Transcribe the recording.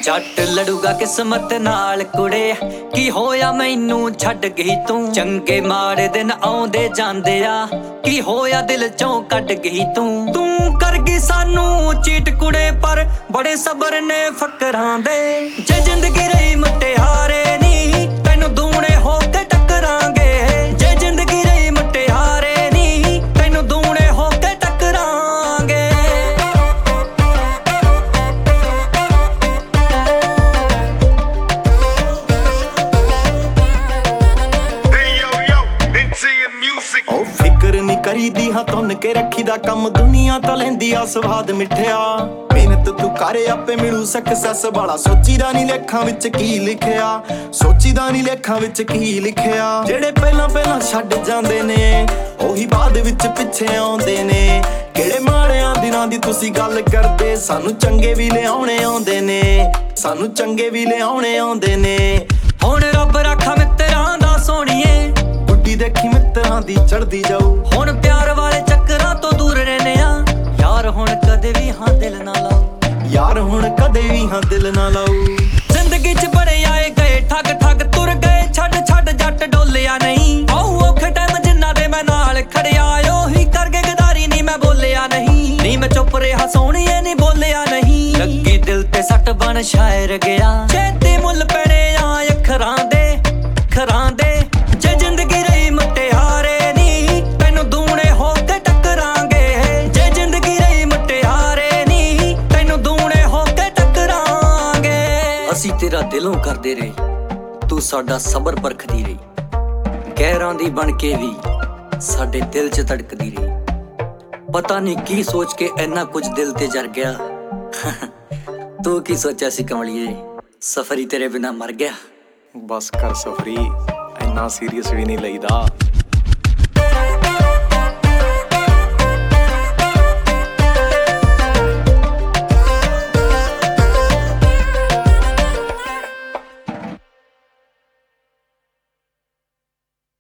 ਜੱਟ ਲੜੂਗਾ ਕਿਸਮਤ ਨਾਲ ਕੁੜੇ, ਕੀ ਹੋਇਆ ਮੈਨੂੰ ਛੱਡ ਗਈ ਤੂੰ। ਚੰਗੇ ਮਾੜੇ ਦਿਨ ਆਉਂਦੇ ਜਾਂਦੇ ਆ, ਕੀ ਹੋਇਆ ਦਿਲ ਚੋਂ ਕੱਢ ਗਈ ਤੂੰ। ਤੂੰ ਕਰ ਗਈ ਸਾਨੂੰ ਚੀਟ ਕੁੜੇ, ਪਰ ਬੜੇ ਸਬਰ ਨੇ ਫਕਰਾਂ ਦੇ। ਜੇ ਜ਼ਿੰਦਗੀ ਰਹੀ ਮੁਟਿਆਰੇ ਨੀ, ਤੈਨੂੰ ਦੂਣੇ ਹੋ ਕੇ ਟੱਕਰਾਂਗੇ। ਜੇ ਜ਼ਿੰਦਗੀ ਰਹੀ ਮੁਟਿਆਰੇ ਨੀ, ਤੈਨੂੰ ਦੂਣੇ ਹੋ ਕੇ ਟੱਕਰਾਂਗੇ। ਉਹ ਫਿਕਰ ਨੀ ਕਰੀਦੀ ਹਾਂ ਤੁੰਨ ਕੇ ਰੱਖੀ ਦਾ ਕੰਮ, ਦੁਨੀਆ ਤਾਂ ਲੈਂਦੀ ਆ ਸਵਾਦ ਮਿੱਠਿਆ। ਮਿਹਨਤ ਤੂੰ ਕਰ ਆਪੇ ਮਿਲੂ ਸਕਸੈਸ ਵਾਲਾ, ਸੋਚੀਦਾ ਨੀ ਲੇਖਾਂ ਵਿੱਚ ਕੀ ਲਿਖਿਆ। ਸੋਚੀਦਾ ਨੀ ਲੇਖਾਂ ਵਿੱਚ ਕੀ ਲਿਖਿਆ। ਜਿਹੜੇ ਪਹਿਲਾਂ ਛੱਡ ਜਾਂਦੇ ਨੇ, ਉਹੀ ਬਾਅਦ ਵਿੱਚ ਪਿੱਛੇ ਆਉਂਦੇ ਨੇ। ਕਿਹੜੇ ਮਾੜਿਆਂ ਦਿਨਾਂ ਦੀ ਤੁਸੀਂ ਗੱਲ ਕਰਦੇ, ਸਾਨੂੰ ਚੰਗੇ ਵੀ ਲਿਆਉਣੇ ਆਉਂਦੇ ਨੇ। ਸਾਨੂੰ ਚੰਗੇ ਵੀ ਲਿਆਉਣੇ ਆਉਂਦੇ ਨੇ। ਹੁਣ ਰੱਬ ਰਾਖਾ ਮਿੱਤਰਾਂ ਦਾ ਸੋਹਣੀਏ, ਗੁੱਡੀ ਦੇਖੀ ਮਿੱਤਰਾਂ ਦੀ ਚੜਦੀ ਜਾਊ। ਹੁਣ ਪਿਆਰ ਵਾਲੇ ਚੱਕਰਾਂ ਤੋਂ ਦੂਰ ਰਹਿੰਦੇ ਆ, ਯਾਰ ਹੁਣ ਕਦੇ ਵੀ ਹਾਂ ਦਿਲ ਨਾ ਲਾਓ। ਯਾਰ ਹੁਣ ਕਦੇ ਵੀ ਹਾਂ ਦਿਲ ਨਾ ਲਾਊ। ਜ਼ਿੰਦਗੀ 'ਚ ਬੜੇ ਆਏ ਗਏ ਠੱਗ ਠੱਗ, ਤੁਰ ਗਏ ਛੱਡ ਛੱਡ ਜੱਟ ਡੋਲਿਆ ਨਹੀਂ। ਆਉ ਔਖੇ ਟਾਈਮ ਜਿੰਨਾ ਦੇ ਮੈਂ ਨਾਲ ਖੜਿਆ, ਉਹੀ ਕਰਕੇ ਗਦਾਰੀ ਨੀ ਮੈਂ ਬੋਲਿਆ ਨਹੀਂ। ਨੀ ਮੈਂ ਚੁੱਪ ਰਿਹਾ ਸੋਹਣੀਏ ਨੀ ਬੋਲਿਆ ਨਹੀਂ। ਲੱਗੀ ਦਿਲ ਤੇ ਸੱਟ ਬਣ ਸ਼ਾਇਰ ਗਿਆ, ਛੇਤੀ ਮੁੱਲ ਪੈਣੇ ਆ ਅੱਖਰਾਂ ਦੇ ਅੱਖਰਾਂ ਦੇ। ਜੇ ਜ਼ਿੰਦਗੀ ਰਹੀ ਮੁਟਿਆਰੇ ਨੀ, ਤੈਨੂੰ ਦੂਣੇ ਹੋ ਕੇ ਟੱਕਰਾਂਗੇ। ਜੇ ਜ਼ਿੰਦਗੀ ਰਹੀ ਮੁਟਿਆਰੇ ਨੀ, ਤੈਨੂੰ ਦੂਣੇ ਹੋ ਕੇ ਟੱਕਰਾਂਗੇ। ਅਸੀਂ ਤੇਰਾ ਦਿਲੋਂ ਕਰਦੇ ਰਹੇ, ਤੂੰ ਸਾਡਾ ਸਬਰ ਪਰਖਦੀ ਰਹੀ। ਗਹਿਰਾਂ ਦੀ ਬਣ ਕੇ ਵੀ ਸਾਡੇ ਦਿਲ 'ਚ ਧੜਕਦੀ ਰਹੀ। ਪਤਾ ਨਹੀਂ ਕੀ ਸੋਚ ਕੇ ਇੰਨਾ ਕੁਝ ਦਿਲ ਤੇ ਜਰ ਗਿਆ। ਤੂੰ ਕੀ ਸੋਚਿਆ ਸੀ ਕਮਲੀਏ, ਸਫਰ ਹੀ ਤੇਰੇ ਬਿਨਾ ਮਰ ਗਿਆ। ਬਸ ਕਰ ਸਫਰੀ, ਇੰਨਾ ਸੀਰੀਅਸ ਵੀ ਨਹੀਂ ਲਈਦਾ।